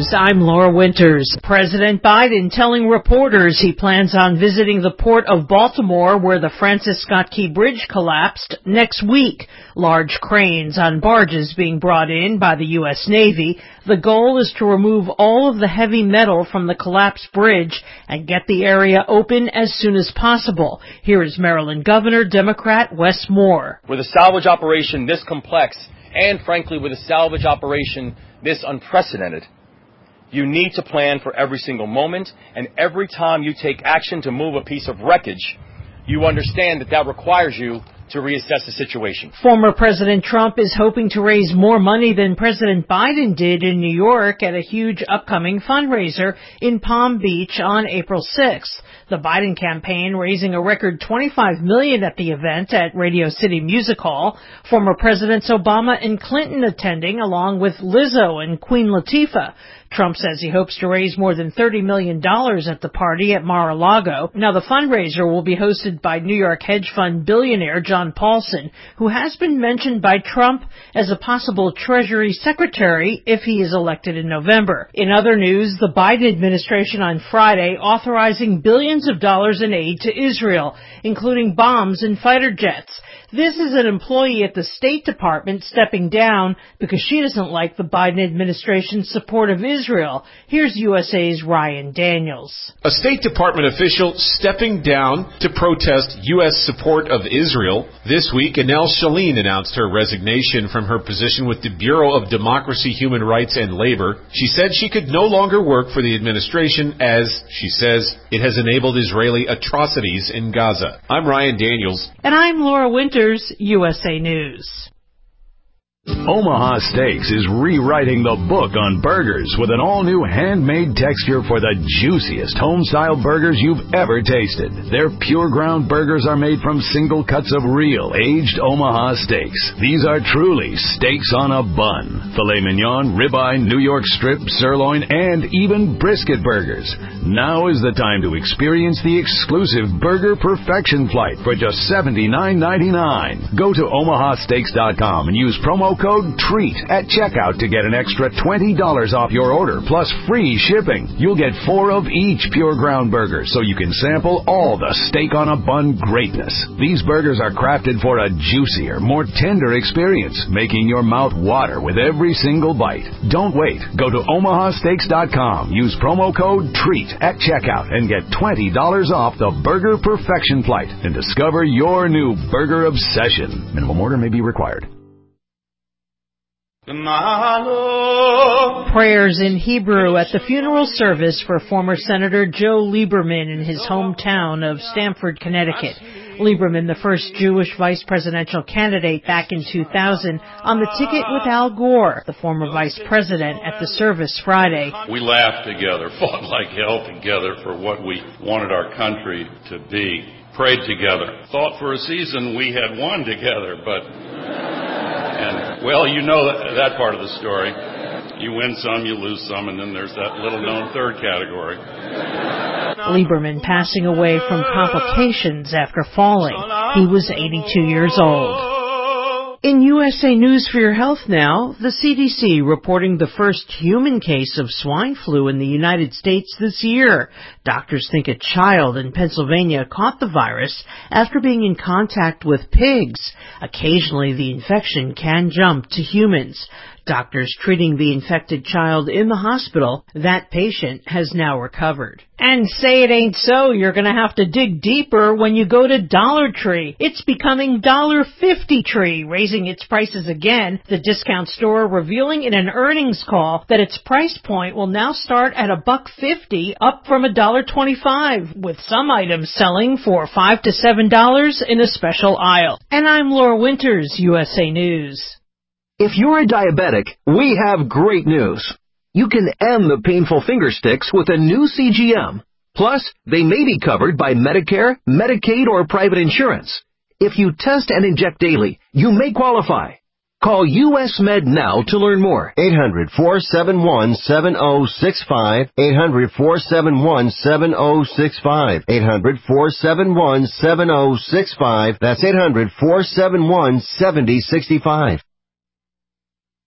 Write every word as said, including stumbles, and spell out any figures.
News, I'm Laura Winters. President Biden telling reporters he plans on visiting the port of Baltimore where the Francis Scott Key Bridge collapsed next week. Large cranes on barges being brought in by the U S Navy. The goal is to remove all of the heavy metal from the collapsed bridge and get the area open as soon as possible. Here is Maryland Governor Democrat Wes Moore. With a salvage operation this complex, and frankly with a salvage operation this unprecedented, you need to plan for every single moment, and every time you take action to move a piece of wreckage, you understand that that requires you to reassess the situation. Former President Trump is hoping to raise more money than President Biden did in New York at a huge upcoming fundraiser in Palm Beach on April sixth. The Biden campaign raising a record twenty-five million dollars at the event at Radio City Music Hall. Former Presidents Obama and Clinton attending along with Lizzo and Queen Latifah. Trump says he hopes to raise more than thirty million dollars at the party at Mar-a-Lago. Now, the fundraiser will be hosted by New York hedge fund billionaire John Paulson, who has been mentioned by Trump as a possible Treasury Secretary if he is elected in November. In other news, the Biden administration on Friday authorizing billions of dollars in aid to Israel, including bombs and fighter jets. This is an employee at the State Department stepping down because she doesn't like the Biden administration's support of Israel. Here's U S A's Ryan Daniels. A State Department official stepping down to protest U S support of Israel. This week, Anel Shalin announced her resignation from her position with the Bureau of Democracy, Human Rights, and Labor. She said she could no longer work for the administration as, she says, it has enabled Israeli atrocities in Gaza. I'm Ryan Daniels. And I'm Laura Winters, U S A News. Omaha Steaks is rewriting the book on burgers with an all-new handmade texture for the juiciest home-style burgers you've ever tasted. Their pure ground burgers are made from single cuts of real, aged Omaha steaks. These are truly steaks on a bun. Filet mignon, ribeye, New York strip, sirloin, and even brisket burgers. Now is the time to experience the exclusive Burger Perfection Flight for just seventy-nine ninety-nine. Go to omaha steaks dot com and use promo code TREAT at checkout to get an extra twenty dollars off your order plus free shipping. You'll get four of each pure ground burger so you can sample all the steak on a bun greatness. These burgers are crafted for a juicier, more tender experience, making your mouth water with every single bite. Don't wait. Go to omaha steaks dot com. Use promo code TREAT at checkout and get twenty dollars off the Burger Perfection Flight and discover your new burger obsession. Minimum order may be required. Prayers in Hebrew at the funeral service for former Senator Joe Lieberman in his hometown of Stamford, Connecticut. Lieberman, the first Jewish vice presidential candidate back in two thousand, on the ticket with Al Gore, the former vice president, at the service Friday. We laughed together, fought like hell together for what we wanted our country to be, prayed together, thought for a season we had won together, but... And, well, you know that, that part of the story. You win some, you lose some, and then there's that little-known third category. Lieberman passing away from complications after falling. He was eighty-two years old. In U S A News for Your Health now, the C D C reporting the first human case of swine flu in the United States this year. Doctors think a child in Pennsylvania caught the virus after being in contact with pigs. Occasionally, the infection can jump to humans. Doctors treating the infected child in the hospital, that patient has now recovered. And say it ain't so, you're going to have to dig deeper when you go to Dollar Tree. It's becoming one dollar fifty Tree, raising its prices again. The discount store revealing in an earnings call that its price point will now start at a buck fifty, up from a dollar twenty-five, with some items selling for five to seven dollars in a special aisle. And I'm Laura Winters, U S A News. If you're a diabetic, we have great news. You can end the painful finger sticks with a new C G M. Plus, they may be covered by Medicare, Medicaid, or private insurance. If you test and inject daily, you may qualify. Call U S Med now to learn more. eight hundred, four seven one, seven oh six five. eight hundred, four seven one, seven oh six five. eight hundred, four seven one, seven oh six five. That's eight hundred, four seven one, seven oh six five.